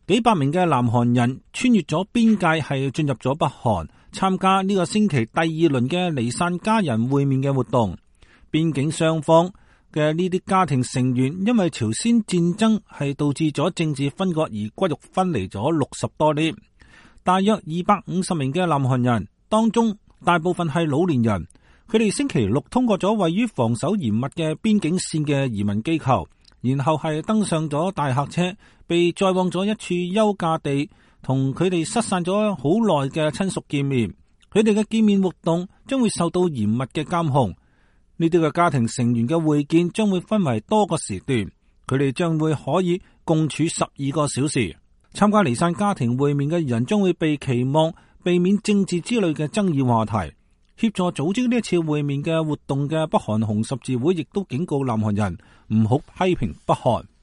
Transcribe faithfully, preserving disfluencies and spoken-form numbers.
幾百名嘅南韓人穿越咗邊界，係進入咗北韓，參加呢個星期第二輪嘅離散家人會面嘅活動。邊境雙方嘅呢啲家庭成員因為朝鮮戰爭係導致咗政治分割而骨肉分離咗六十多年。大約二百五十名嘅南韓人當中，大部分係老年人。佢哋星期六通過咗位於防守嚴密嘅邊境線嘅移民機構，然後係登上咗大客車，被載往咗一處休假地，同佢哋失散咗好耐嘅親屬見面。佢哋嘅見面活動將會受到嚴密嘅監控。呢啲嘅家庭成員嘅會見將會分為多個時段，佢哋將會可以共處十二個小時。參加離散家庭會面嘅人將會被期望避免政治之類嘅爭議話題。協助組織呢一次會面嘅活動嘅北韓紅十字會亦都警告南韓人唔好批評北韓。